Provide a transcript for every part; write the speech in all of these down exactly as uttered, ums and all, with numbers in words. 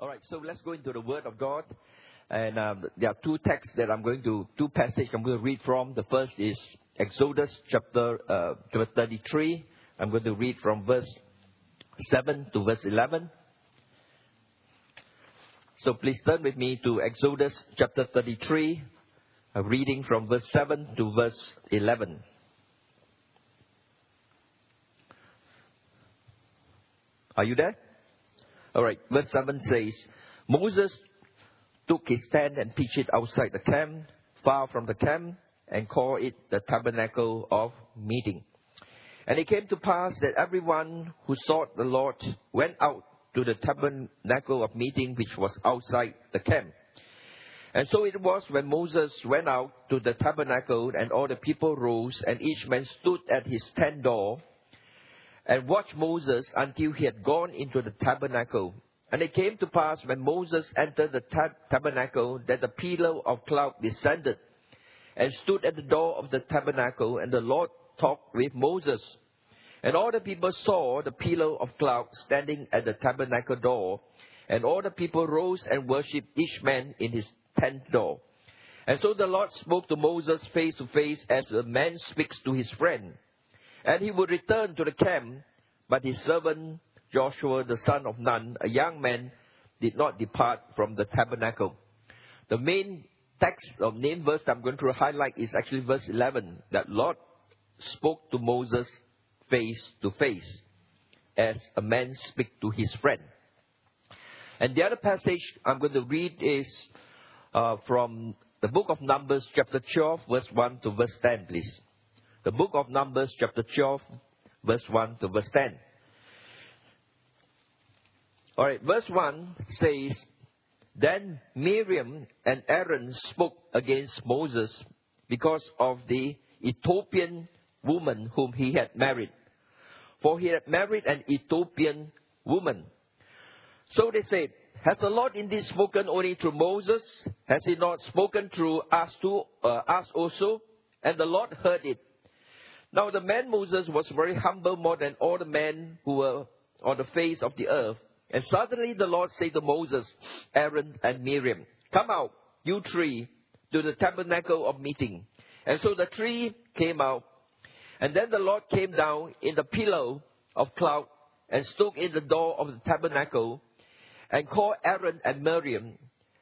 All right, so let's go into the Word of God. And um, there are two texts that I'm going to, two passages I'm going to read from. The first is Exodus chapter, uh, chapter thirty-three. I'm going to read from verse seven to verse eleven. So please turn with me to Exodus chapter thirty-three, uh, reading from verse seven to verse eleven. Are you there? All right, verse seven says, Moses took his tent and pitched it outside the camp, far from the camp, and called it the tabernacle of meeting. And it came to pass that everyone who sought the Lord went out to the tabernacle of meeting, which was outside the camp. And so it was when Moses went out to the tabernacle, and all the people rose, and each man stood at his tent door, and watched Moses until he had gone into the tabernacle. And it came to pass when Moses entered the tab- tabernacle that the pillar of cloud descended and stood at the door of the tabernacle, and the Lord talked with Moses. And all the people saw the pillar of cloud standing at the tabernacle door, and all the people rose and worshipped each man in his tent door. And so the Lord spoke to Moses face to face as a man speaks to his friend. And he would return to the camp, but his servant Joshua, the son of Nun, a young man, did not depart from the tabernacle. The main text or main verse I'm going to highlight is actually verse eleven, that Lord spoke to Moses face to face, as a man speaks to his friend. And the other passage I'm going to read is uh, from the book of Numbers, chapter twelve, verse one to verse ten, please. The book of Numbers, chapter twelve, verse one to verse ten. All right, verse one says, Then Miriam and Aaron spoke against Moses because of the Ethiopian woman whom he had married. For he had married an Ethiopian woman. So they said, Has the Lord indeed spoken only through Moses? Has he not spoken through us too, uh, us also? And the Lord heard it. Now the man Moses was very humble, more than all the men who were on the face of the earth. And suddenly the Lord said to Moses, Aaron, and Miriam, Come out, you three, to the tabernacle of meeting. And so the three came out. And then the Lord came down in the pillar of cloud and stood in the door of the tabernacle and called Aaron and Miriam.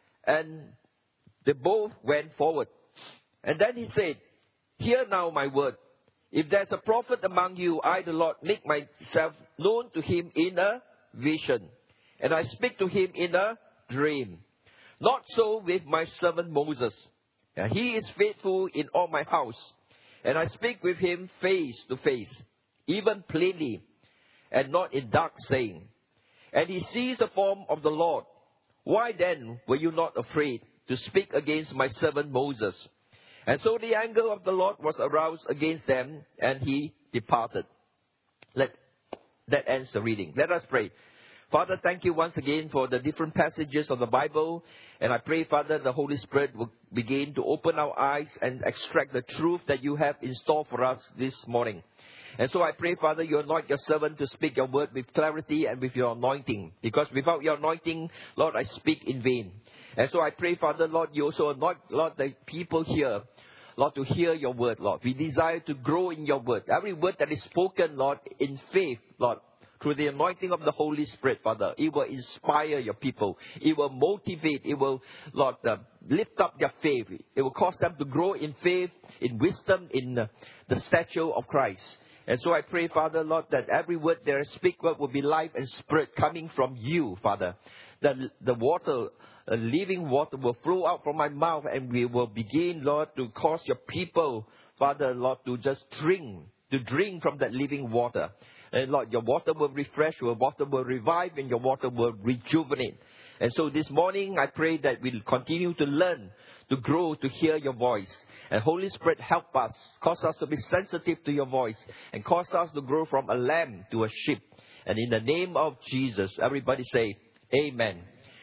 And they both went forward. And then he said, Hear now my word. If there's a prophet among you, I, the Lord, make myself known to him in a vision, and I speak to him in a dream. Not so with my servant Moses. And he is faithful in all my house, and I speak with him face to face, even plainly, and not in dark saying. And he sees the form of the Lord. Why then were you not afraid to speak against my servant Moses? And so the anger of the Lord was aroused against them, and he departed. Let, that ends the reading. Let us pray. Father, thank you once again for the different passages of the Bible. And I pray, Father, the Holy Spirit will begin to open our eyes and extract the truth that you have in store for us this morning. And so I pray, Father, you anoint your servant to speak your word with clarity and with your anointing. Because without your anointing, Lord, I speak in vain. And so I pray, Father, Lord, you also anoint, Lord, the people here, Lord, to hear your word, Lord. We desire to grow in your word. Every word that is spoken, Lord, in faith, Lord, through the anointing of the Holy Spirit, Father, it will inspire your people. It will motivate. It will, Lord, uh, lift up their faith. It will cause them to grow in faith, in wisdom, in uh, the stature of Christ. And so I pray, Father, Lord, that every word that I speak will be life and spirit coming from you, Father. That the water, uh, living water will flow out from my mouth, and we will begin, Lord, to cause your people, Father, Lord, to just drink, to drink from that living water. And Lord, your water will refresh, your water will revive, and your water will rejuvenate. And so this morning, I pray that we'll continue to learn, to grow, to hear your voice. And Holy Spirit, help us, cause us to be sensitive to your voice, and cause us to grow from a lamb to a sheep. And in the name of Jesus, everybody say, Amen.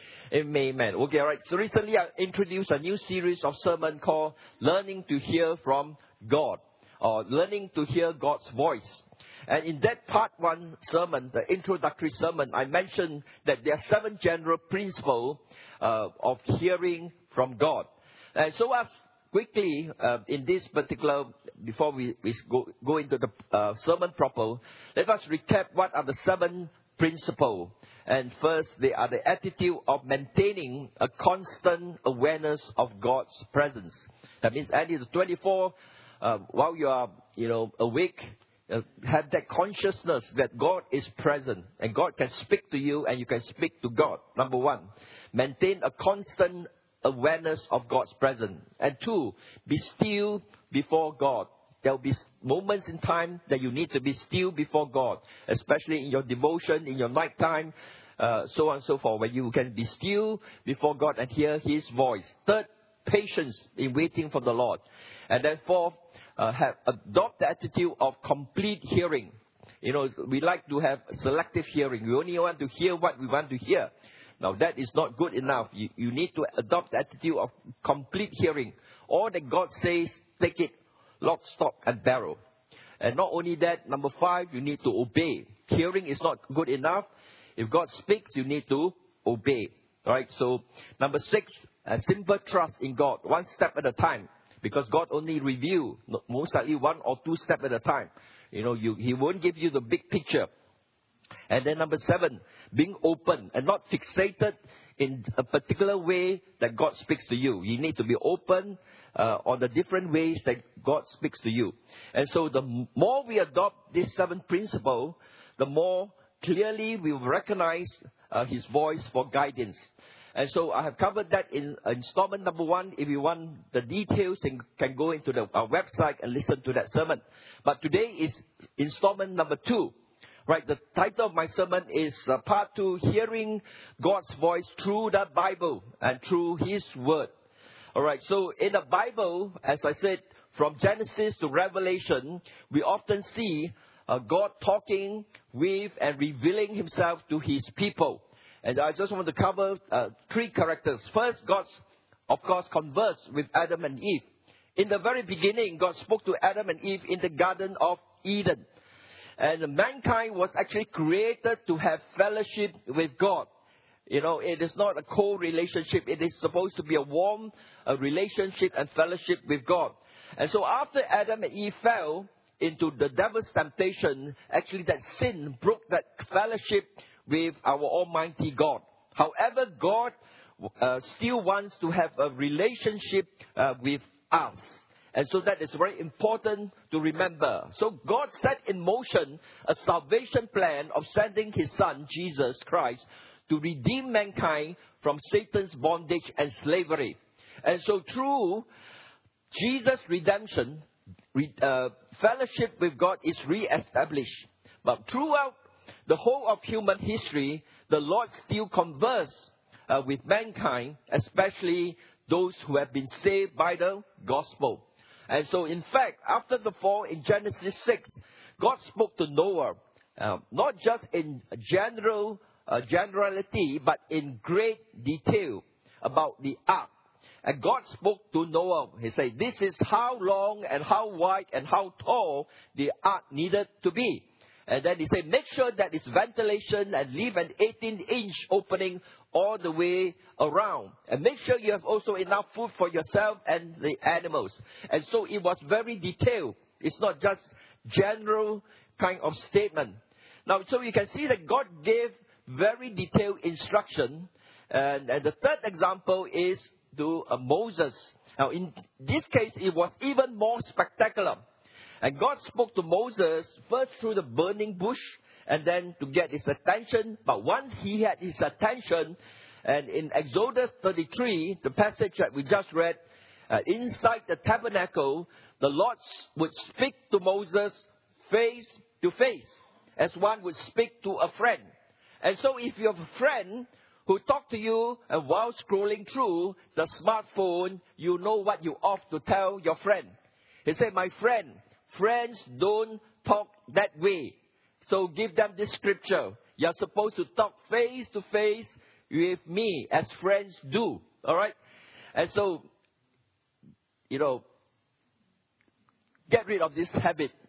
Amen. Okay, all right. So recently I introduced a new series of sermon called Learning to Hear from God, or Learning to Hear God's Voice. And in that part one sermon, the introductory sermon, I mentioned that there are seven general principles uh, of hearing from God. And so as quickly, uh, in this particular, before we, we go, go into the uh, sermon proper, let us recap what are the seven principles. And first, they are the attitude of maintaining a constant awareness of God's presence. That means, any the twenty-four, uh, while you are, you know, awake, uh, have that consciousness that God is present and God can speak to you and you can speak to God. Number one, maintain a constant awareness of God's presence. And two, be still before God. There will be moments in time that you need to be still before God, especially in your devotion, in your night time, uh, so on and so forth, where you can be still before God and hear His voice. Third, patience in waiting for the Lord. And then fourth, uh, have adopt the attitude of complete hearing. You know, we like to have selective hearing. We only want to hear what we want to hear. Now, that is not good enough. You, you need to adopt the attitude of complete hearing. All that God says, take it lock, stock, and barrel. And not only that, number five, you need to obey. Hearing is not good enough. If God speaks, you need to obey. All right. So, number six, a simple trust in God, one step at a time. Because God only reveals, most likely one or two steps at a time. You know, you, He won't give you the big picture. And then number seven, being open and not fixated in a particular way that God speaks to you. You need to be open uh, on the different ways that God speaks to you. And so the more we adopt this seven principle, the more clearly we will recognize uh, His voice for guidance. And so I have covered that in installment number one. If you want the details, you can go into the, our website and listen to that sermon. But today is installment number two. Right, the title of my sermon is uh, part two, hearing God's voice through the Bible and through His Word. All right, so in the Bible, as I said, from Genesis to Revelation, we often see uh, God talking with and revealing Himself to His people. And I just want to cover uh, three characters. First, God, of course, conversed with Adam and Eve. In the very beginning, God spoke to Adam and Eve in the Garden of Eden. And mankind was actually created to have fellowship with God. You know, it is not a cold relationship. It is supposed to be a warm a relationship and fellowship with God. And so after Adam and Eve fell into the devil's temptation, actually that sin broke that fellowship with our Almighty God. However, God uh, still wants to have a relationship uh, with us. And so that is very important to remember. So God set in motion a salvation plan of sending His Son, Jesus Christ, to redeem mankind from Satan's bondage and slavery. And so through Jesus' redemption, uh, fellowship with God is re-established. But throughout the whole of human history, the Lord still converses uh, with mankind, especially those who have been saved by the gospel. And so, in fact, after the fall in Genesis six, God spoke to Noah, uh, not just in general uh, generality, but in great detail about the ark. And God spoke to Noah. He said, this is how long and how wide and how tall the ark needed to be. And then he said, make sure that it's ventilation and leave an eighteen inch opening all the way around. And make sure you have also enough food for yourself and the animals. And so it was very detailed. It's not just general kind of statement. Now, so you can see that God gave very detailed instruction. And, and the third example is to uh, Moses. Now, in this case, it was even more spectacular. And God spoke to Moses first through the burning bush and then to get his attention. But once he had his attention, and in Exodus thirty-three, the passage that we just read, uh, inside the tabernacle, the Lord would speak to Moses face to face, as one would speak to a friend. And so if you have a friend who talks to you and while scrolling through the smartphone, you know what you ought to tell your friend. He said, my friend, friends don't talk that way. So give them this scripture. You're supposed to talk face to face with me as friends do. All right? And so, you know, get rid of this habit.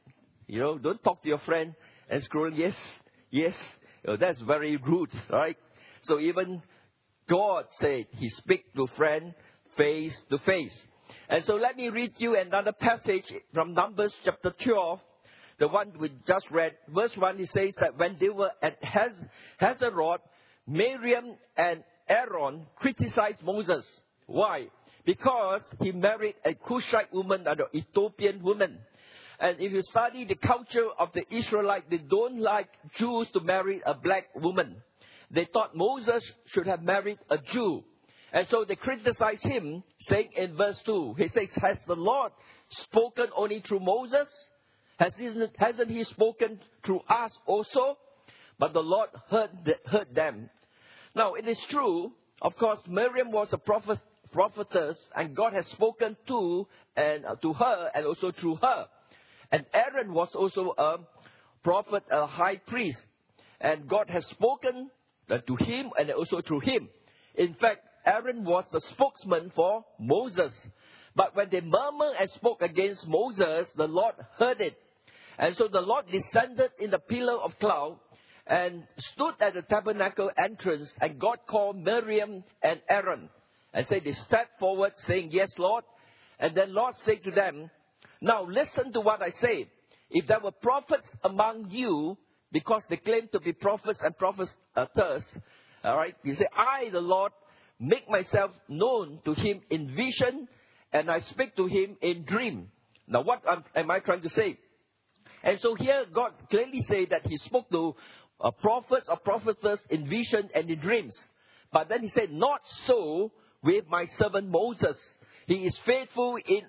You know, don't talk to your friend and scroll, yes, yes. You know, that's very rude, right? So even God said he speak to friend face to face. And so let me read you another passage from Numbers chapter twelve, the one we just read. Verse one, it says that when they were at Haz- Hazeroth, Miriam and Aaron criticized Moses. Why? Because he married a Cushite woman and an Ethiopian woman. And if you study the culture of the Israelites, they don't like Jews to marry a black woman. They thought Moses should have married a Jew. And so they criticized him, saying in verse two, he says, has the Lord spoken only through Moses? Has he, hasn't he spoken through us also? But the Lord heard, the, heard them. Now, it is true, of course, Miriam was a prophet, prophetess, and God has spoken to, and, uh, to her and also through her. And Aaron was also a prophet, a high priest. And God has spoken to him and also through him. In fact, Aaron was the spokesman for Moses. But when they murmured and spoke against Moses, the Lord heard it. And so the Lord descended in the pillar of cloud and stood at the tabernacle entrance. And God called Miriam and Aaron. And said, they stepped forward saying, yes, Lord. And then Lord said to them, now listen to what I say. If there were prophets among you, because they claim to be prophets and prophetess, all right, you say, I, the Lord, make myself known to him in vision, and I speak to him in dream. Now, what am I trying to say? And so here, God clearly said that he spoke to uh, prophets or prophetess in vision and in dreams. But then he said, not so with my servant Moses. He is faithful in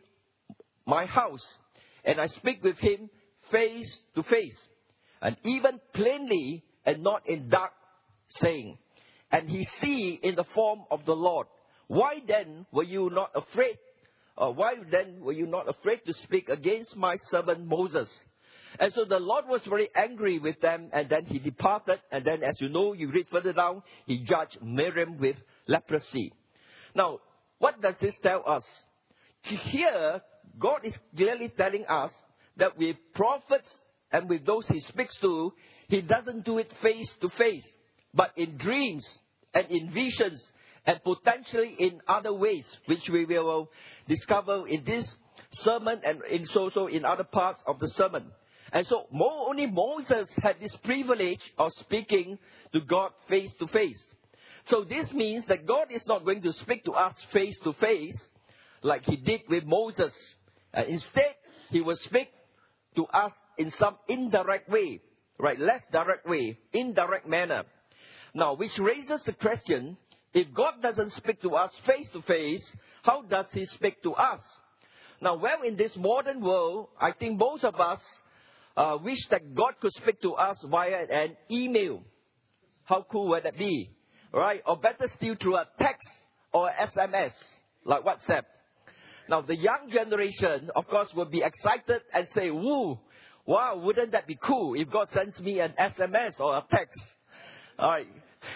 my house, and I speak with him face to face, and even plainly and not in dark saying. And he see in the form of the Lord. Why then were you not afraid? Or why then were you not afraid to speak against my servant Moses? And so the Lord was very angry with them, and then he departed. And then, as you know, you read further down, he judged Miriam with leprosy. Now, what does this tell us? Here, God is clearly telling us that with prophets and with those he speaks to, he doesn't do it face to face, but in dreams and in visions and potentially in other ways, which we will discover in this sermon and in also in other parts of the sermon. And so only Moses had this privilege of speaking to God face to face. So this means that God is not going to speak to us face to face like he did with Moses. Uh, instead, he will speak to us in some indirect way, right? Less direct way, indirect manner. Now, which raises the question, if God doesn't speak to us face to face, how does he speak to us? Now, well, in this modern world, I think most of us uh, wish that God could speak to us via an email. How cool would that be? Right? Or better still, through a text or S M S, like WhatsApp. Now, the young generation, of course, will be excited and say, woo, wow, wouldn't that be cool if God sends me an S M S or a text? All right.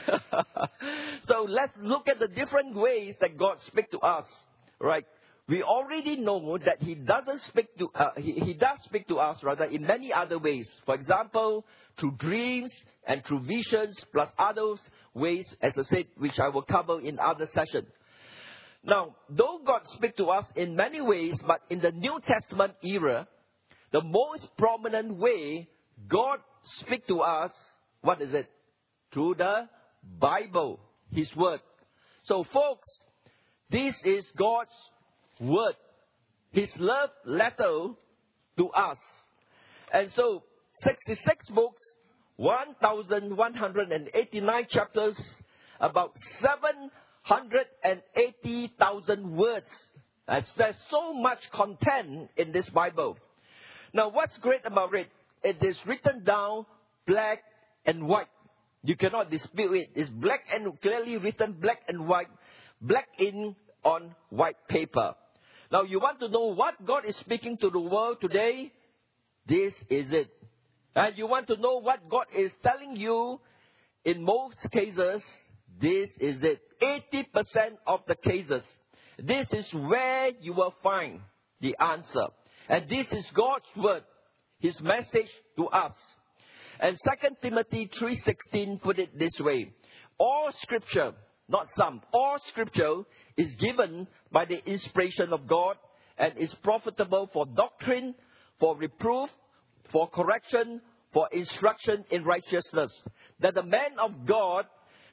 So let's look at the different ways that God speaks to us, right? We already know that he doesn't speak to, uh, he, he does speak to us, rather, in many other ways. For example, through dreams and through visions, plus other ways, as I said, which I will cover in other sessions. Now, though God speaks to us in many ways, but in the New Testament era, the most prominent way God speaks to us, what is it? Through the Bible, his word. So, folks, this is God's word, his love letter to us. And so, sixty-six books, one thousand one hundred eighty-nine chapters, about seven hundred eighty thousand words. And there's so much content in this Bible. Now, what's great about it? It is written down black and white. You cannot dispute it. It's black and clearly written, black and white, black ink on white paper. Now, you want to know what God is speaking to the world today? This is it. And you want to know what God is telling you? In most cases, this is it. eighty percent of the cases, this is where you will find the answer. And this is God's word, His message to us. And Second Timothy three sixteen put it this way. All Scripture, not some, all Scripture is given by the inspiration of God and is profitable for doctrine, for reproof, for correction, for instruction in righteousness, that the man of God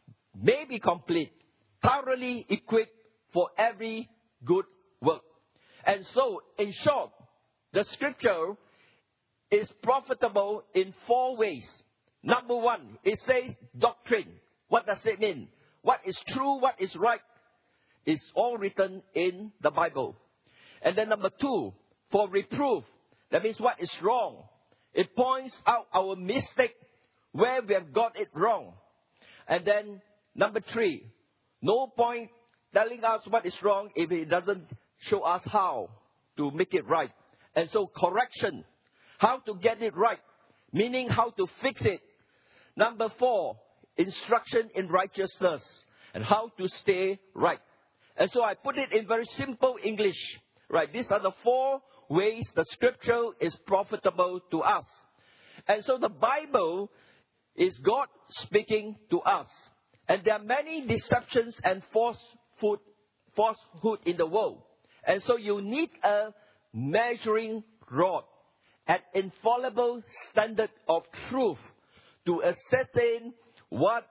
may be complete, thoroughly equipped for every good work. And so, in short, the Scripture is profitable in four ways. Number one, it says doctrine. What does it mean? What is true, what is right, is all written in the Bible. And then number two, for reproof. That means what is wrong. It points out our mistake, where we have got it wrong. And then number three, no point telling us what is wrong if it doesn't show us how to make it right. And so correction, how to get it right, meaning how to fix it. Number four, instruction in righteousness and how to stay right. And so I put it in very simple English. Right, these are the four ways the Scripture is profitable to us. And so the Bible is God speaking to us. And there are many deceptions and falsehood, falsehood in the world. And so you need a measuring rod, an infallible standard of truth to ascertain what,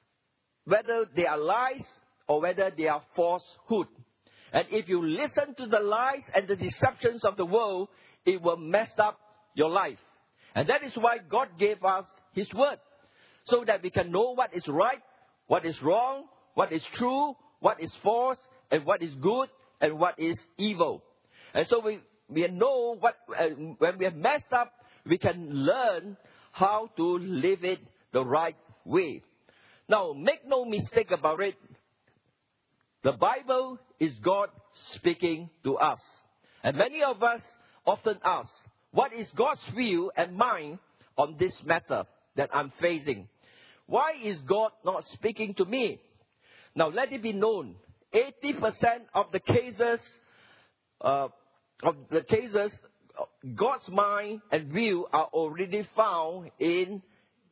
whether they are lies or whether they are falsehood. And if you listen to the lies and the deceptions of the world, it will mess up your life. And that is why God gave us His Word, so that we can know what is right, what is wrong, what is true, what is false, and what is good, and what is evil. And so we, we know what, uh, when we have messed up, we can learn how to live it the right way. Now, make no mistake about it. The Bible is God speaking to us. And many of us often ask, what is God's view and mind on this matter that I'm facing? Why is God not speaking to me? Now, let it be known, eighty percent of the cases, uh, of the cases, God's mind and view are already found in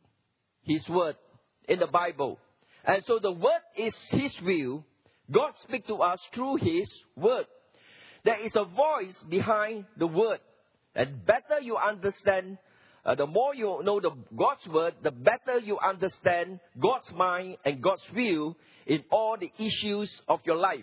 His Word, in the Bible. And so the Word is His view. God speaks to us through His Word. There is a voice behind the Word. And better you understand, uh, the more you know the God's Word, the better you understand God's mind and God's view in all the issues of your life.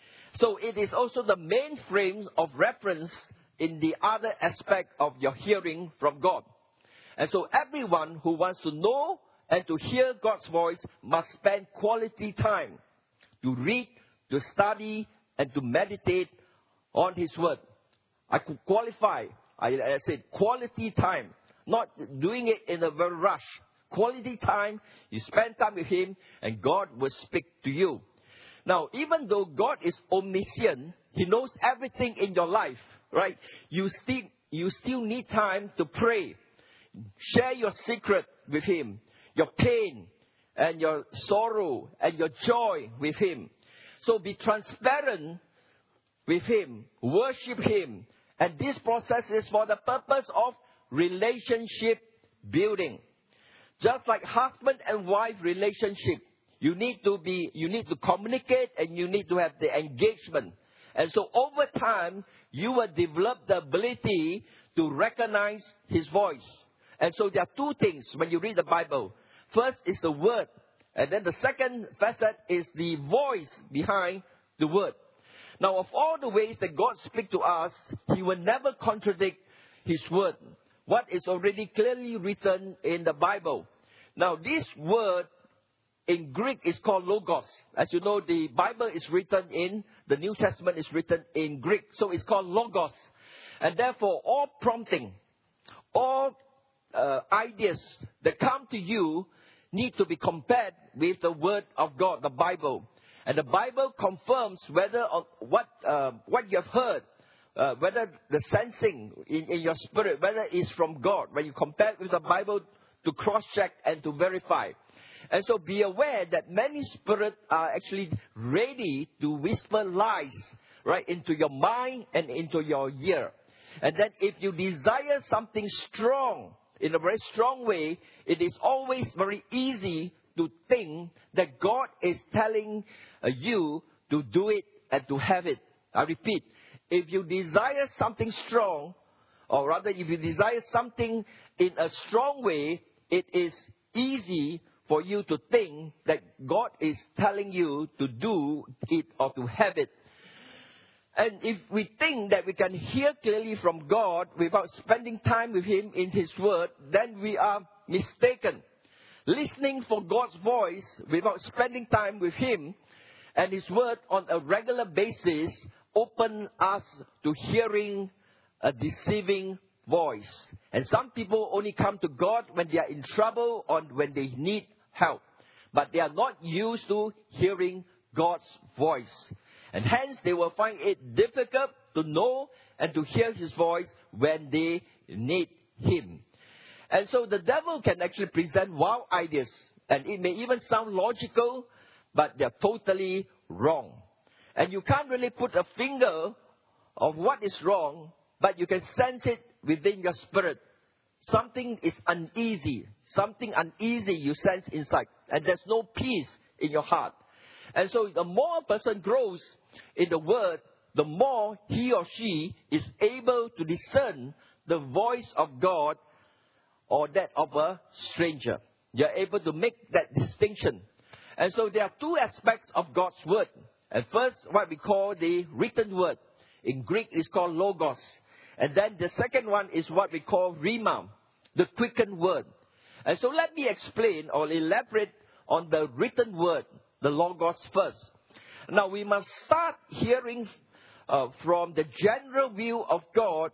So it is also the main frame of reference in the other aspect of your hearing from God. And so everyone who wants to know and to hear God's voice must spend quality time to read, to study, and to meditate on His Word. I could qualify. I, I said quality time, not doing it in a very rush. Quality time, you spend time with Him, and God will speak to you. Now, even though God is omniscient, He knows everything in your life, right? You still, you still need time to pray. Share your secret with Him, your pain, and your sorrow and your joy with Him. So be transparent with Him. Worship Him. And this process is for the purpose of relationship building. Just like husband and wife relationship, you need to be, you need to communicate and you need to have the engagement. And so over time, you will develop the ability to recognize His voice. And so there are two things when you read the Bible. First is the Word. And then the second facet is the voice behind the Word. Now, of all the ways that God speaks to us, He will never contradict His Word. What is already clearly written in the Bible. Now, this word in Greek is called logos. As you know, the Bible is written in, the New Testament is written in Greek. So it's called logos. And therefore, all prompting, all uh, ideas that come to you need to be compared with the Word of God, the Bible. And the Bible confirms whether uh, what uh, what you have heard, uh, whether the sensing in, in your spirit, whether it's from God. When you compare it with the Bible, to cross-check and to verify. And so be aware that many spirits are actually ready to whisper lies, right, into your mind and into your ear. And then if you desire something strong, in a very strong way, it is always very easy to think that God is telling uh, you to do it and to have it. I repeat, if you desire something strong, or rather if you desire something in a strong way, it is easy for you to think that God is telling you to do it or to have it. And if we think that we can hear clearly from God without spending time with Him in His Word, then we are mistaken. Listening for God's voice without spending time with Him and His Word on a regular basis open us to hearing a deceiving voice. And some people only come to God when they are in trouble or when they need help. But they are not used to hearing God's voice. And hence they will find it difficult to know and to hear His voice when they need Him. And so the devil can actually present wild ideas. And it may even sound logical, but they're totally wrong. And you can't really put a finger of what is wrong, but you can sense it within your spirit. Something is uneasy. Something uneasy you sense inside. And there's no peace in your heart. And so the more a person grows in the Word, the more he or she is able to discern the voice of God or that of a stranger. You're able to make that distinction. And so there are two aspects of God's Word. And first, what we call the written Word. In Greek, it's called logos. And then the second one is what we call rhema, the quickened Word. And so let me explain or elaborate on the written Word, the logos first. Now we must start hearing uh, from the general view of God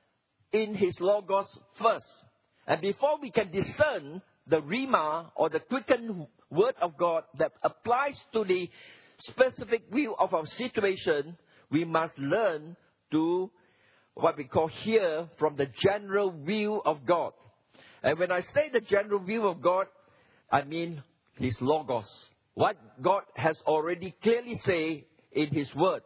in His logos first. And before we can discern the rhema or the quickened Word of God that applies to the specific view of our situation, we must learn to what we call hear from the general view of God. And when I say the general view of God, I mean His logos. What God has already clearly said in His Word.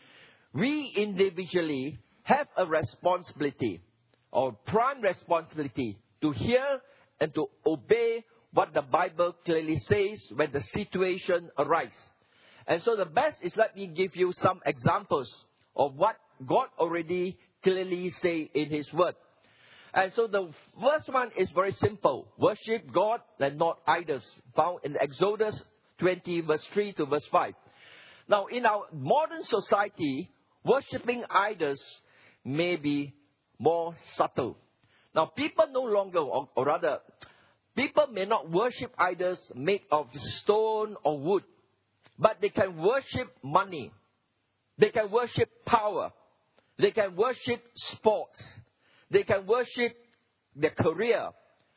We individually have a responsibility, or prime responsibility, to hear and to obey what the Bible clearly says when the situation arises. And so the best is, let me give you some examples of what God already clearly say in His Word. And so the first one is very simple. Worship God and not idols, found in Exodus twenty, verse three to verse five. Now, in our modern society, worshipping idols may be more subtle. Now, people no longer, or, or rather, people may not worship idols made of stone or wood, but they can worship money. They can worship power. They can worship sports. They can worship their career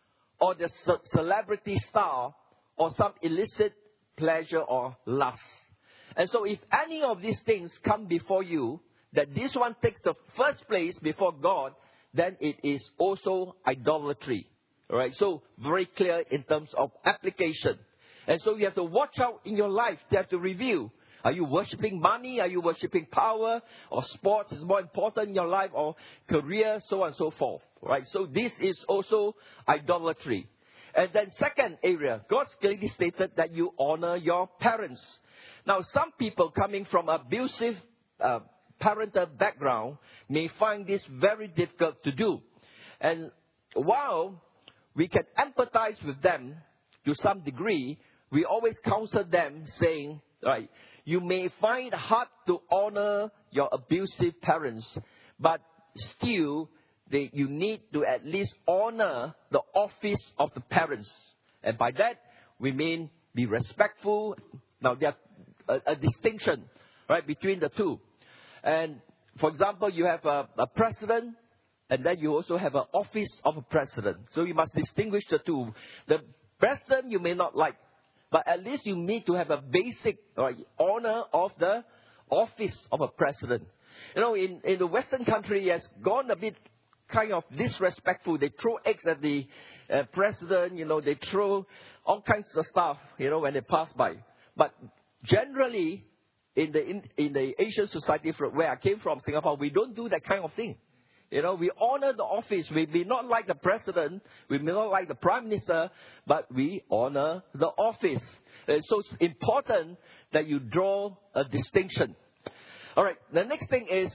or their ce- celebrity star or some illicit pleasure or lust. And so if any of these things come before you, that this one takes the first place before God, then it is also idolatry. All right, so very clear in terms of application. And so you have to watch out in your life. You have to review. Are you worshipping money? Are you worshipping power? Or sports is more important in your life? Or career? So on and so forth. Right? So this is also idolatry. And then second area, God clearly stated that you honor your parents. Now some people coming from abusive uh, parental background may find this very difficult to do. And while we can empathize with them to some degree, we always counsel them saying, right, you may find it hard to honor your abusive parents, but still they, you need to at least honor the office of the parents. And by that, we mean be respectful. Now, there's a, a distinction, right, between the two. And, for example, you have a, a president, and then you also have an office of a president. So you must distinguish the two. The president you may not like, but at least you need to have a basic uh, honor of the office of a president. You know, in, in the Western country, it has gone a bit kind of disrespectful. They throw eggs at the uh, president, you know, they throw all kinds of stuff, you know, when they pass by. But generally, in the in, in the Asian society from where I came from, Singapore, we don't do that kind of thing. You know, we honor the office. We may not like the president. We may not like the prime minister, but we honor the office. And so it's important that you draw a distinction. All right, the next thing is,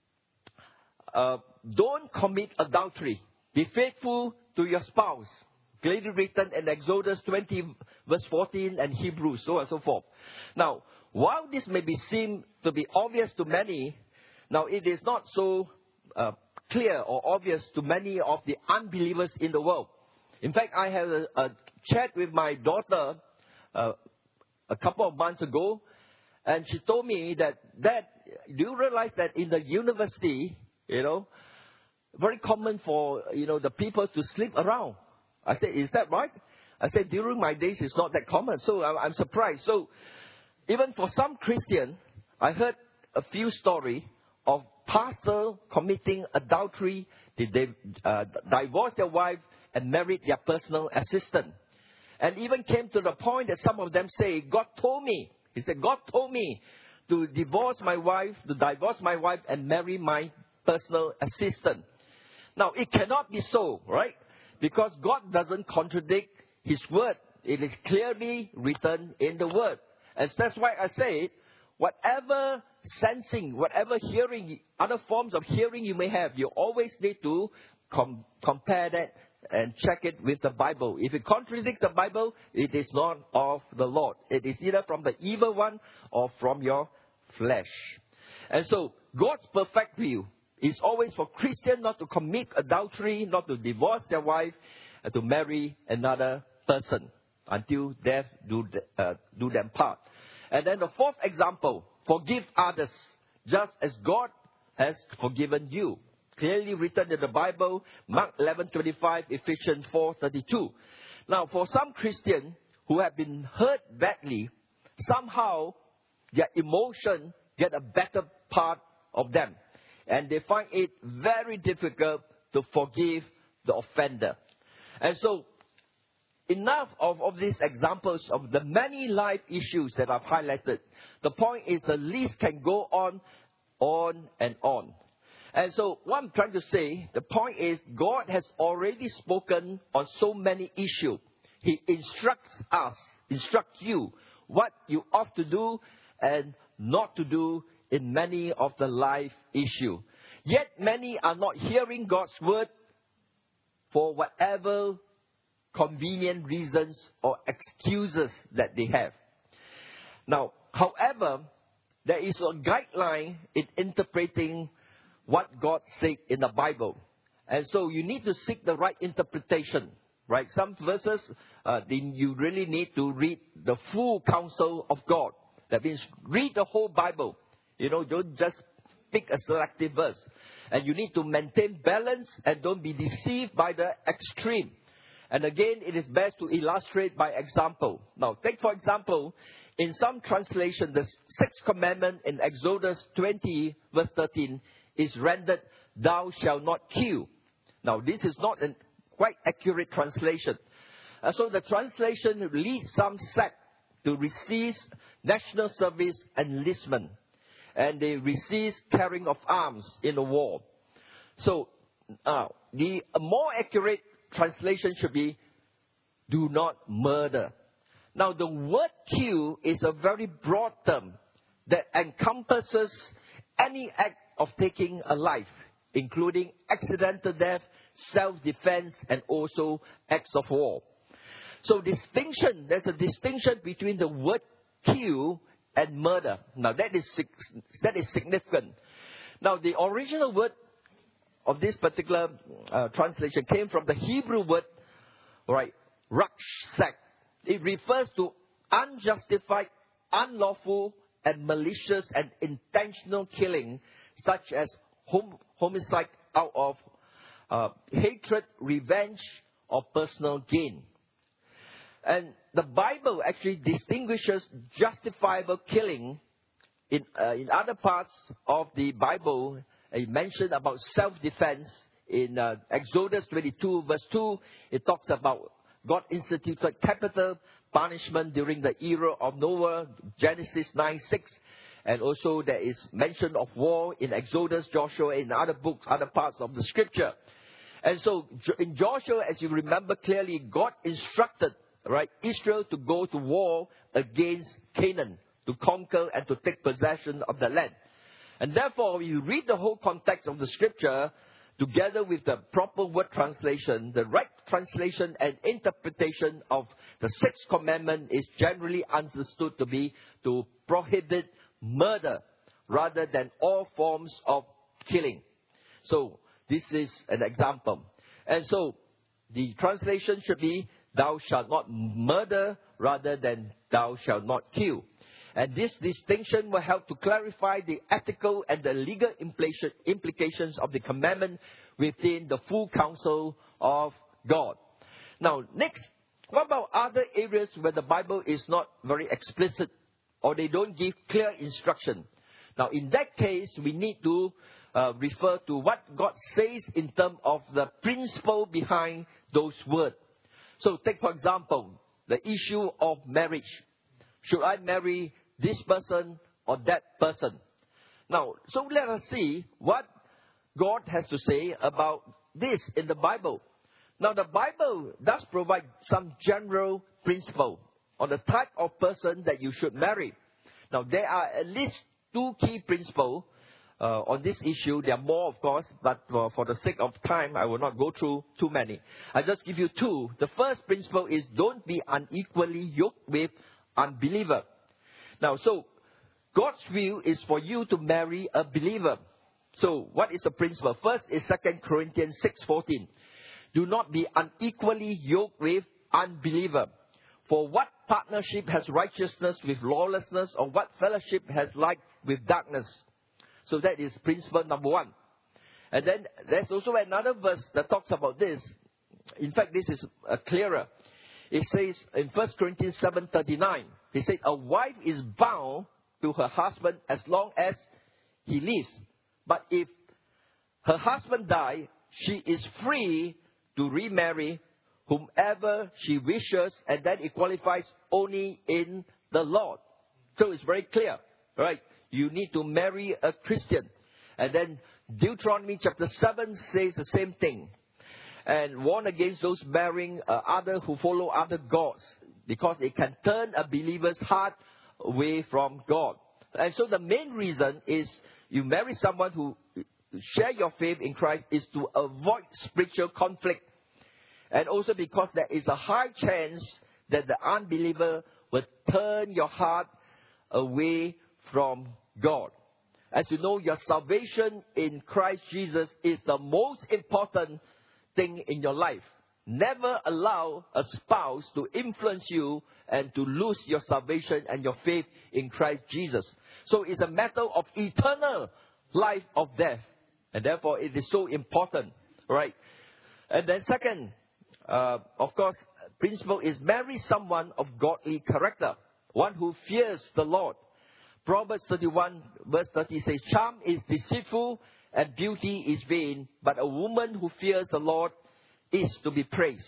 uh, don't commit adultery. Be faithful to your spouse. Clearly written in Exodus twenty, verse fourteen, and Hebrews, so on and so forth. Now, while this may be seem to be obvious to many, now it is not so uh, clear or obvious to many of the unbelievers in the world. In fact, I had a, a chat with my daughter uh, a couple of months ago, and she told me that, Dad, do you realize that in the university, you know, very common for, you know, the people to sleep around? I said, is that right? I said, during my days, it's not that common. So I'm, I'm surprised. So even for some Christians, I heard a few stories of pastors committing adultery. Did they uh, divorce their wife and married their personal assistant? And even came to the point that some of them say, God told me. He said, God told me to divorce my wife, to divorce my wife and marry my personal assistant. Now, it cannot be so, right? Because God doesn't contradict His word. It is clearly written in the word. And that's why I say, whatever sensing, whatever hearing, other forms of hearing you may have, you always need to com- compare that and check it with the Bible. If it contradicts the Bible, it is not of the Lord. It is either from the evil one or from your flesh. And so, God's perfect view is always for Christians not to commit adultery, not to divorce their wife, and to marry another person until death do, uh, do them part. And then the fourth example, forgive others just as God has forgiven you. Clearly written in the Bible, Mark eleven twenty-five, Ephesians four thirty-two. Now, for some Christians who have been hurt badly, somehow their emotion get a better part of them. And they find it very difficult to forgive the offender. And so, enough of, of these examples of the many life issues that I've highlighted. The point is the list can go on, on and on. And so, what I'm trying to say, the point is God has already spoken on so many issues. He instructs us, instructs you, what you ought to do and not to do in many of the life issues. Yet many are not hearing God's word for whatever convenient reasons or excuses that they have. Now, however, there is a guideline in interpreting what God said in the Bible. And so you need to seek the right interpretation, right? Some verses, uh, then you really need to read the full counsel of God. That means read the whole Bible. You know, don't just pick a selective verse. And you need to maintain balance and don't be deceived by the extreme. And again, it is best to illustrate by example. Now, take for example, in some translation, the sixth commandment in Exodus twenty, verse thirteen, is rendered, thou shalt not kill. Now, this is not a quite accurate translation. Uh, so the translation leads some sect to resist national service enlistment. And they resist carrying of arms in the war. So, uh, the more accurate translation should be, do not murder. Now, the word kill is a very broad term that encompasses any act of taking a life, including accidental death, self-defense, and also acts of war. So distinction, there's a distinction between the word kill and murder. Now that is that is significant. Now the original word of this particular uh, translation came from the Hebrew word, right, rakshak. It refers to unjustified, unlawful, and malicious and intentional killing, such as hom- homicide out of uh, hatred, revenge, or personal gain. And the Bible actually distinguishes justifiable killing. In, uh, in other parts of the Bible, it mentioned about self-defense. In uh, Exodus twenty-two, verse two, it talks about God instituted capital punishment during the era of Noah, Genesis nine six. And also there is mention of war in Exodus, Joshua, in other books, other parts of the scripture. And so in Joshua, as you remember clearly, God instructed, right, Israel to go to war against Canaan, to conquer and to take possession of the land. And therefore, when you read the whole context of the scripture, together with the proper word translation, the right translation and interpretation of the sixth commandment is generally understood to be to prohibit murder rather than all forms of killing. So, this is an example. And so, the translation should be, thou shalt not murder rather than thou shalt not kill. And this distinction will help to clarify the ethical and the legal implications of the commandment within the full counsel of God. Now, next, what about other areas where the Bible is not very explicit or they don't give clear instruction? Now, in that case, we need to uh, refer to what God says in terms of the principle behind those words. So, take for example, the issue of marriage. Should I marry this person or that person? Now, so let us see what God has to say about this in the Bible. Now, the Bible does provide some general principle on the type of person that you should marry. Now, there are at least two key principles uh, on this issue. There are more, of course, but uh, for the sake of time, I will not go through too many. I'll just give you two. The first principle is don't be unequally yoked with unbeliever. Now, so God's will is for you to marry a believer. So, what is the principle? First is Second Corinthians six fourteen. Do not be unequally yoked with unbeliever. For what partnership has righteousness with lawlessness, or what fellowship has light with darkness? So that is principle number one. And then there's also another verse that talks about this. In fact, this is uh, clearer. It says in First Corinthians seven thirty-nine, he said, a wife is bound to her husband as long as he lives. But if her husband dies, she is free to remarry whomever she wishes, and then it qualifies only in the Lord. So it's very clear, right? You need to marry a Christian. And then Deuteronomy chapter seven says the same thing. And warn against those marrying uh, other who follow other gods, because it can turn a believer's heart away from God. And so the main reason is you marry someone who share your faith in Christ is to avoid spiritual conflict. And also because there is a high chance that the unbeliever will turn your heart away from God. As you know, your salvation in Christ Jesus is the most important thing in your life. Never allow a spouse to influence you and to lose your salvation and your faith in Christ Jesus. So it's a matter of eternal life or death. And therefore it is so important, right? And then second, uh, of course, principle is marry someone of godly character. One who fears the Lord. Proverbs thirty-one verse thirty says, charm is deceitful and beauty is vain, but a woman who fears the Lord is to be praised.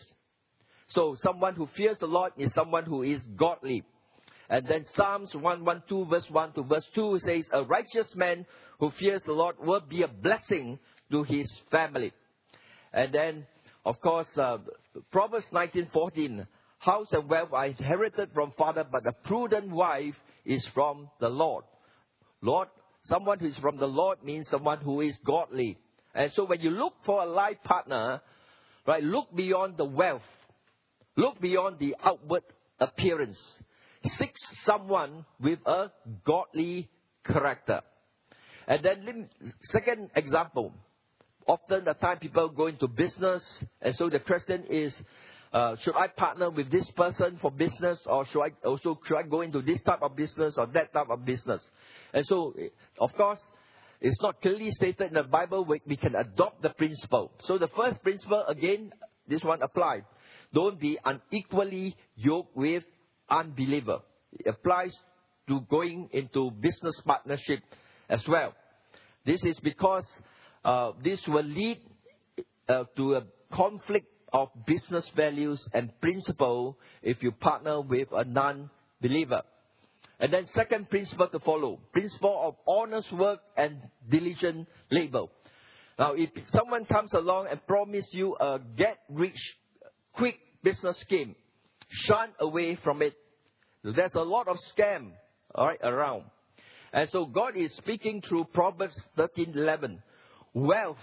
So someone who fears the Lord is someone who is godly. And then Psalms one twelve verse one to verse two says, a righteous man who fears the Lord will be a blessing to his family. And then, of course, uh, Proverbs nineteen fourteen, house and wealth are inherited from father, but a prudent wife is from the Lord. Lord, someone who is from the Lord means someone who is godly. And so when you look for a life partner, right, look beyond the wealth. Look beyond the outward appearance. Seek someone with a godly character. And then, second example. Often the time people go into business, and so the question is, uh, should I partner with this person for business, or should I also should I go into this type of business or that type of business? And so, of course, it's not clearly stated in the Bible. We, we can adopt the principle. So the first principle, again, this one applied. Don't be unequally yoked with unbeliever. It applies to going into business partnership as well. This is because uh, this will lead uh, to a conflict of business values and principle if you partner with a non-believer. And then second principle to follow. Principle of honest work and diligent labor. Now, if someone comes along and promises you a get-rich-quick business scheme, shun away from it. There's a lot of scam, all right, around. And so God is speaking through Proverbs thirteen eleven. Wealth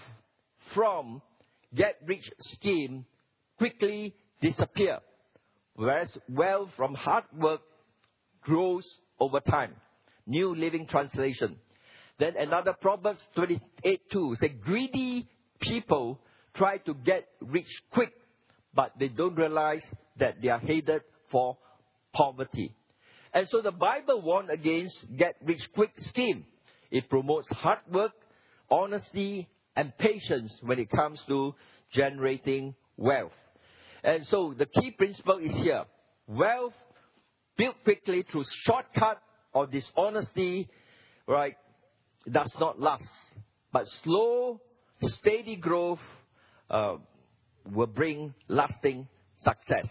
from get-rich scheme quickly disappear, whereas wealth from hard work grows over time. New Living Translation. Then another Proverbs twenty-eight two says, greedy people try to get rich quick, but they don't realize that they are headed for poverty. And so the Bible warns against get-rich-quick scheme. It promotes hard work, honesty, and patience when it comes to generating wealth. And so the key principle is here. Wealth built quickly through shortcut or dishonesty, right, does not last. But slow, steady growth uh, will bring lasting success.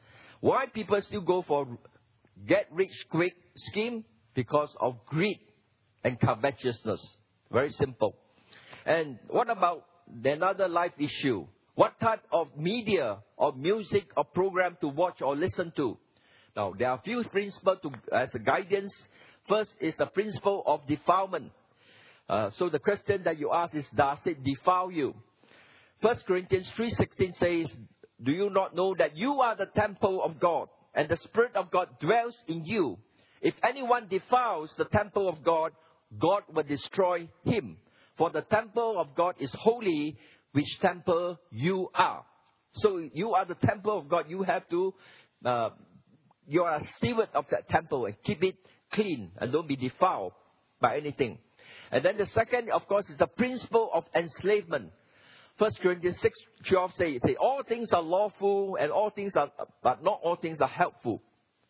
Why people still go for get-rich-quick scheme? Because of greed and covetousness. Very simple. And what about another life issue? What type of media or music or program to watch or listen to? Now, there are a few principles to, as a guidance. First is the principle of defilement. Uh, so the question that you ask is, does it defile you? First Corinthians three sixteen says, do you not know that you are the temple of God, and the Spirit of God dwells in you? If anyone defiles the temple of God, God will destroy him. For the temple of God is holy, which temple you are. So you are the temple of God. You have to, uh, you are a steward of that temple and keep it clean and don't be defiled by anything. And then the second, of course, is the principle of enslavement. First Corinthians six twelve says, all things are lawful and all things are, but not all things are helpful.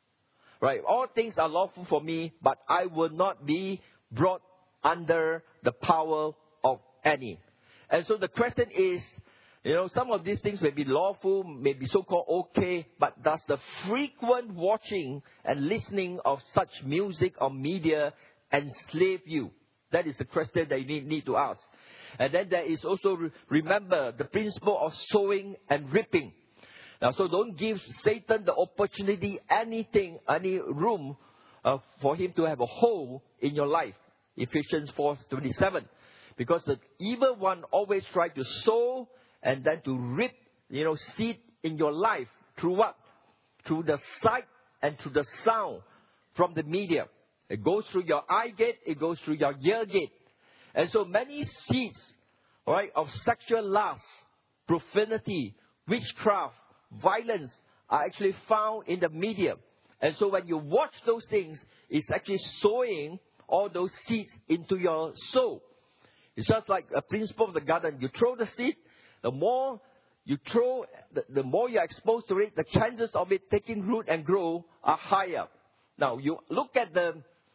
Right? All things are lawful for me, but I will not be brought under the power of any. And so the question is, you know, some of these things may be lawful, may be so-called okay, but does the frequent watching and listening of such music or media enslave you? That is the question that you need, need to ask. And then there is also, remember, the principle of sowing and reaping. Now, so don't give Satan the opportunity, anything, any room uh, for him to have a hole in your life. Ephesians four twenty-seven. Because the evil one always tries to sow and then to reap, you know, seed in your life. Through what? Through the sight and through the sound from the media. It goes through your eye gate, it goes through your ear gate. And so many seeds, right, of sexual lust, profanity, witchcraft, violence are actually found in the media. And so when you watch those things, it's actually sowing all those seeds into your soul. It's just like a principle of the garden. You throw the seed, the more you throw, the, the more you're exposed to it, the chances of it taking root and grow are higher. Now, you look at the,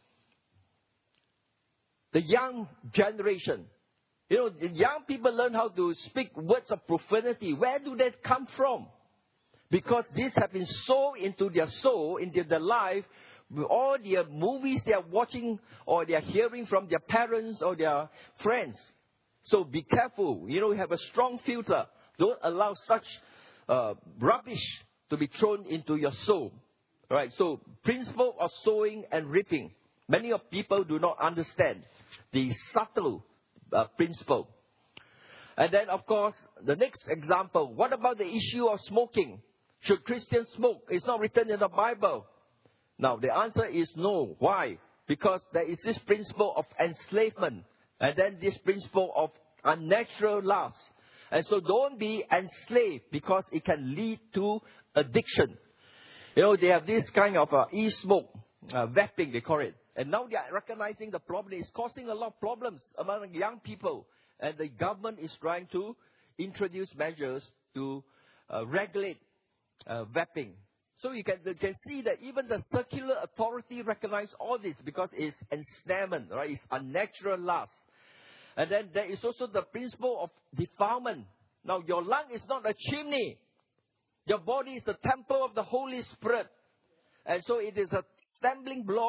the young generation. You know, the young people learn how to speak words of profanity. Where do they come from? Because these have been sown into their soul, into their life, with all their movies they are watching or they are hearing from their parents or their friends. So be careful. You know, have a strong filter. Don't allow such uh, rubbish to be thrown into your soul. All right. So principle of sowing and reaping. Many of people do not understand the subtle uh, principle. And then, of course, the next example. What about the issue of smoking? Should Christians smoke? It's not written in the Bible. Now, the answer is no. Why? Because there is this principle of enslavement. And then this principle of unnatural lust. And so don't be enslaved because it can lead to addiction. You know, they have this kind of uh, e-smoke, uh, vaping they call it. And now they are recognizing the problem. It's causing a lot of problems among young people. And the government is trying to introduce measures to uh, regulate uh, vaping. So you can, you can see that even the secular authority recognize all this because it's ensnarement, right? It's unnatural lust. And then there is also the principle of defilement. Now, your lung is not a chimney. Your body is the temple of the Holy Spirit. And so it is a stumbling block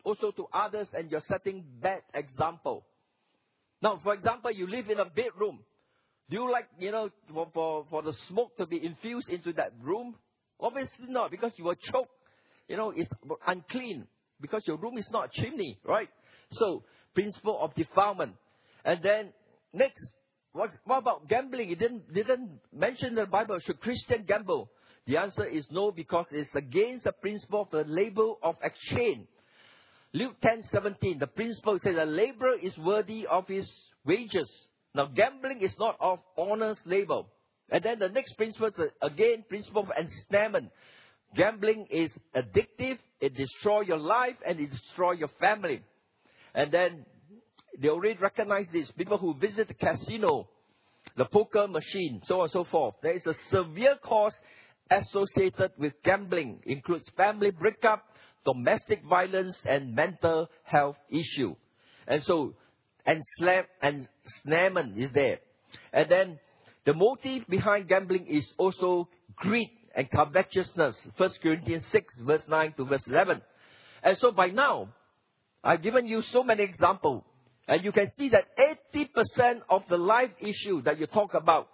also to others, and you're setting bad example. Now, for example, you live in a bedroom. Do you like, you know, for, for, for the smoke to be infused into that room? Obviously not, because you will choke. You know, it's unclean, because your room is not a chimney, right? So, principle of defilement. And then, next, what, what about gambling? It didn't, didn't mention in the Bible, should Christian gamble? The answer is no, because it's against the principle of the labor of exchange. Luke ten seventeen, the principle says a laborer is worthy of his wages. Now, gambling is not of honest labor. And then the next principle is, again, principle of ensnarement. Gambling is addictive, it destroys your life, and it destroys your family. And then they already recognize this. People who visit the casino, the poker machine, so on and so forth. There is a severe cost associated with gambling. It includes family breakup, domestic violence, and mental health issue. And so, enslam- ensnarement is there. And then, the motive behind gambling is also greed and covetousness. First Corinthians six, verse nine to verse eleven. And so, by now, I've given you so many examples. And you can see that eighty percent of the life issue that you talk about,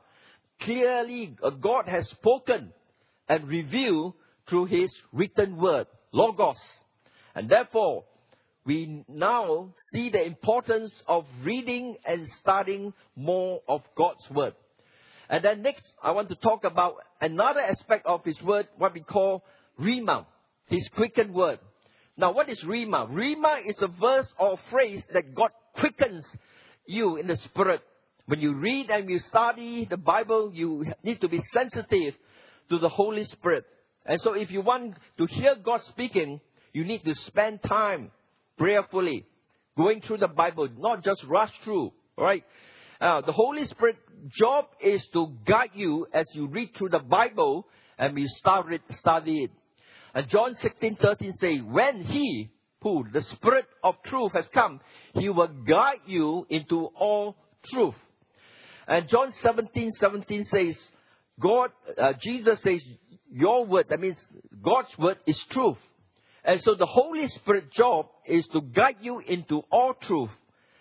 clearly God has spoken and revealed through His written word, Logos. And therefore, we now see the importance of reading and studying more of God's word. And then next, I want to talk about another aspect of His word, what we call Rhema, His quickened word. Now, what is Rhema? Rhema is a verse or phrase that God quickens you in the spirit. When you read and you study the Bible, you need to be sensitive to the Holy Spirit. And so if you want to hear God speaking, you need to spend time prayerfully going through the Bible, not just rush through, right? Uh, the Holy Spirit's job is to guide you as you read through the Bible and you start it, study it. And John sixteen thirteen says, when He, who, the Spirit of truth has come, He will guide you into all truth. And John seventeen seventeen says, God, uh, Jesus says, your word, that means God's word is truth. And so the Holy Spirit's job is to guide you into all truth.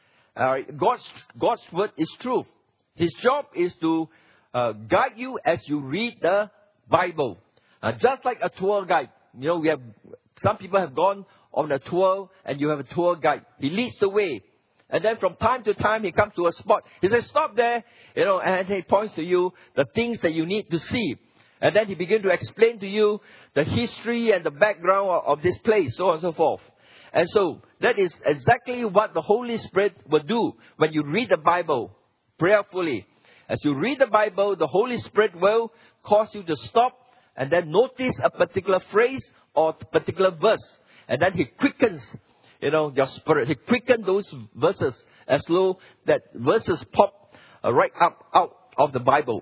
Uh, God's, God's word is truth. His job is to uh, guide you as you read the Bible. Uh, just like a tour guide. You know, we have, some people have gone on a tour and you have a tour guide. He leads the way. And then from time to time, he comes to a spot. He says, stop there, you know, and he points to you the things that you need to see. And then he begins to explain to you the history and the background of, of this place, so on and so forth. And so that is exactly what the Holy Spirit will do when you read the Bible prayerfully. As you read the Bible, the Holy Spirit will cause you to stop and then notice a particular phrase or particular verse. And then He quickens, you know, your spirit. He quickens those verses as though that verses pop uh, right up out of the Bible.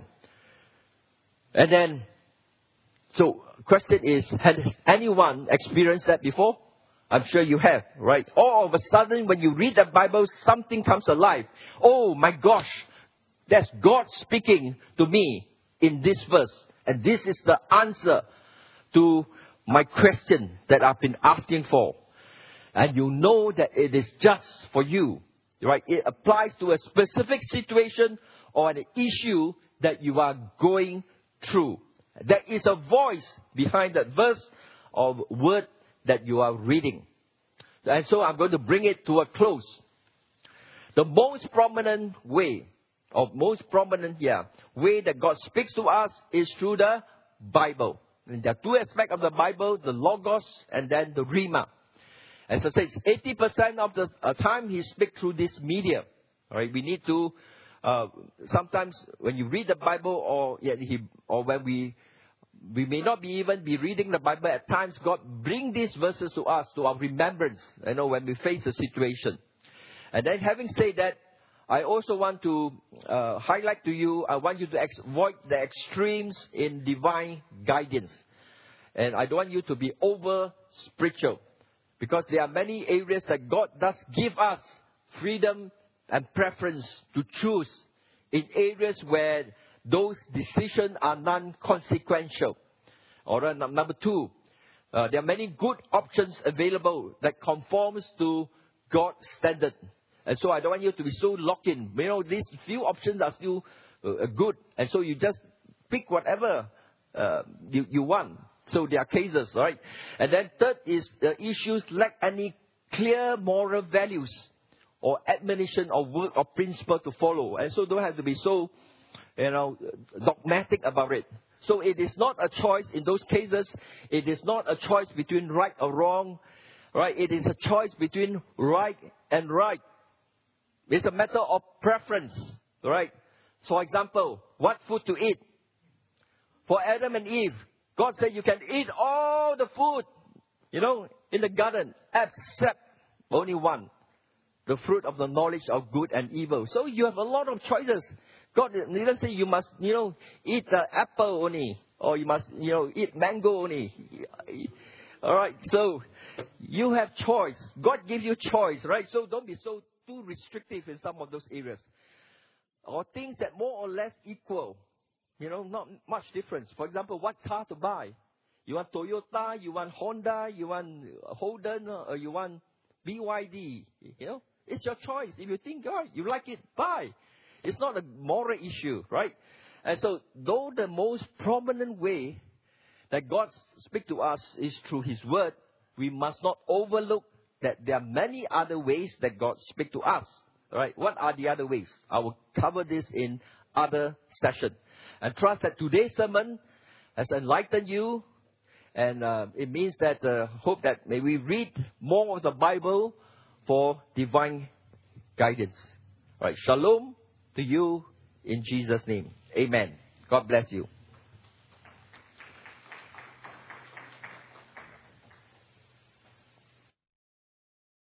And then, so question is, has anyone experienced that before? I'm sure you have, right? All of a sudden, when you read the Bible, something comes alive. Oh my gosh, that's God speaking to me in this verse. And this is the answer to my question that I've been asking for. And you know that it is just for you, right? It applies to a specific situation or an issue that you are going through. There is a voice behind that verse or word that you are reading. And so I'm going to bring it to a close. The most prominent way, or most prominent, yeah, way that God speaks to us is through the Bible. And there are two aspects of the Bible, the Logos and then the Rhema. As I said, eighty percent of the uh, time He speaks through this media. All right, we need to, uh, sometimes when you read the Bible or, yeah, he, or when we We may not be even be reading the Bible. At times, God bring these verses to us, to our remembrance, you know, when we face a situation. And then having said that, I also want to uh, highlight to you, I want you to ex- avoid the extremes in divine guidance. And I don't want you to be over spiritual. Because there are many areas that God does give us freedom and preference to choose in areas where those decisions are non-consequential. Or uh, number two, Uh, there are many good options available that conforms to God's standard. And so I don't want you to be so locked in. You know, these few options are still uh, good. And so you just pick whatever uh, you, you want. So there are cases, right? And then third is the issues lack any clear moral values or admonition or work or principle to follow. And so don't have to be so, you know, dogmatic about it. So it is not a choice in those cases. It is not a choice between right or wrong, right? It is a choice between right and right. It's a matter of preference, right? So, for example, what food to eat? For Adam and Eve, God said you can eat all the food, you know, in the garden, except only one, the fruit of the knowledge of good and evil. So you have a lot of choices. God didn't say you must, you know, eat the apple only, or you must, you know, eat mango only. All right, so you have choice. God gives you choice, right? So don't be so too restrictive in some of those areas. Or things that more or less equal. You know, not much difference. For example, what car to buy? You want Toyota, you want Honda, you want Holden, or you want B Y D. You know, it's your choice. If you think, oh, you like it, buy. It's not a moral issue, right? And so, though the most prominent way that God speaks to us is through His Word, we must not overlook that there are many other ways that God speaks to us. Right? What are the other ways? I will cover this in other session. And trust that today's sermon has enlightened you. And uh, it means that, uh, hope that may we read more of the Bible for divine guidance. All right. Shalom to you in Jesus' name. Amen. God bless you.